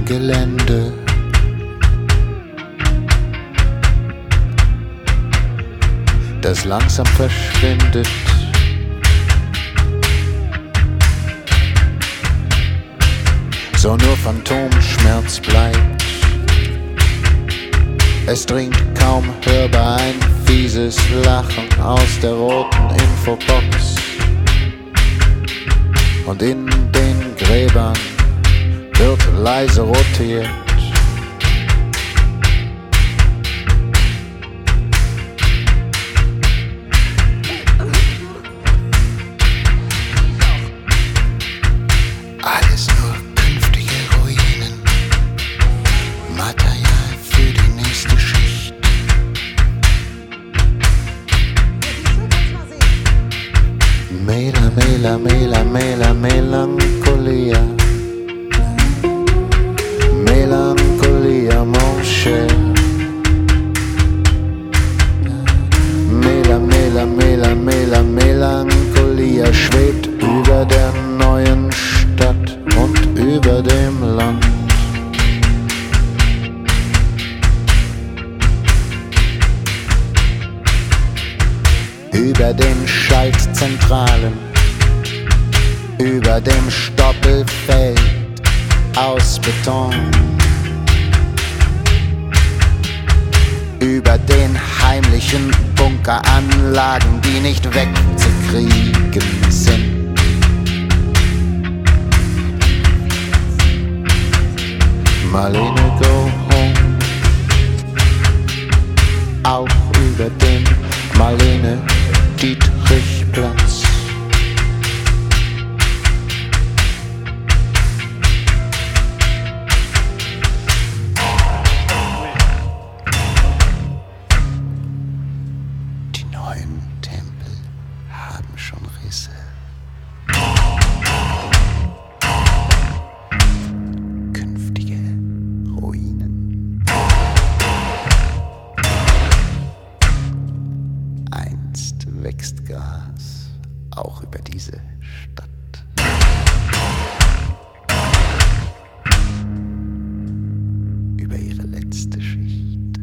Gelände. Das langsam verschwindet. So nur Phantomschmerz bleibt. Es dringt kaum hörbar ein fieses Lachen aus der roten Infobox. Und in den Gräbern wird leise rotiert. Alles nur künftige Ruinen, Material für die nächste Schicht. Mela, mela, mela, mela, Melancholia. Melancholia, mon cher. Mela, mela, mela, mela, Melancholia schwebt über der neuen Stadt und über dem Land. Über den Schaltzentralen, über dem Stoppelfeld aus Beton, über den heimlichen Bunkeranlagen, die nicht wegzukriegen sind. Marlene, go home. Auch über den Marlene-Dietrich-Platz. Die neuen Tempel haben schon Risse. Künftige Ruinen. Einst wächst Gras auch über diese Stadt. Über ihre letzte Schicht.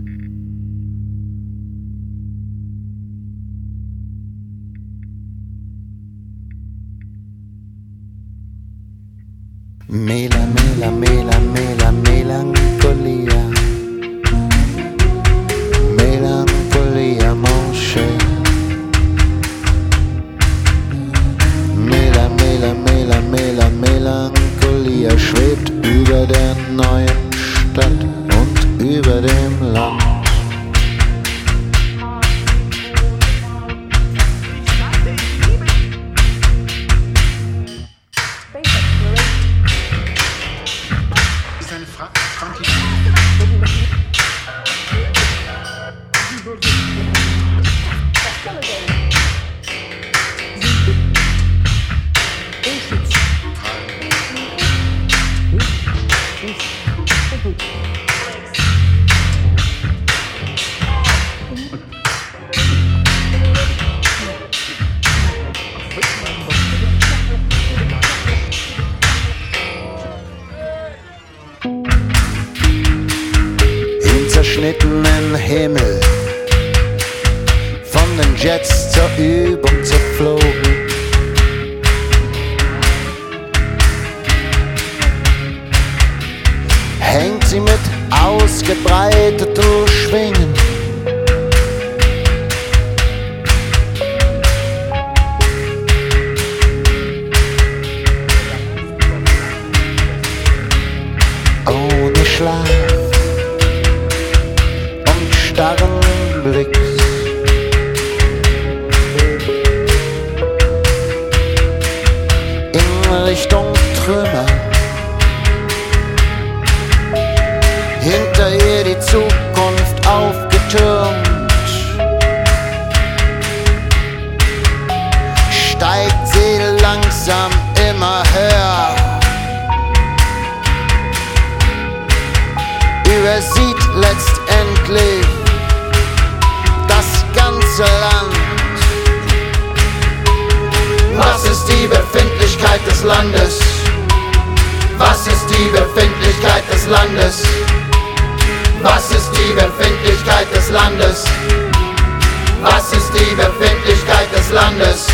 Mela, mela, mela, mela, Melancholia. Melancholia, mon cher. Mela, mela, mela, mela, Melancholia schwebt über der neuen Stadt und über dem Land. Zerschnittenen Himmel, von den Jets zur Übung zerflogen. Hängt sie mit ausgebreiteten Schwingen. Ohne Schlaf starren Blicks. In Richtung Trümmer. Hinter ihr die Zukunft aufgetürmt. Steigt sie langsam immer höher. Übersieht letztendlich das ganze Land. Was ist die Befindlichkeit des Landes? Was ist die Befindlichkeit des Landes? die Befindlichkeit des Landes? Was ist die Befindlichkeit des Landes?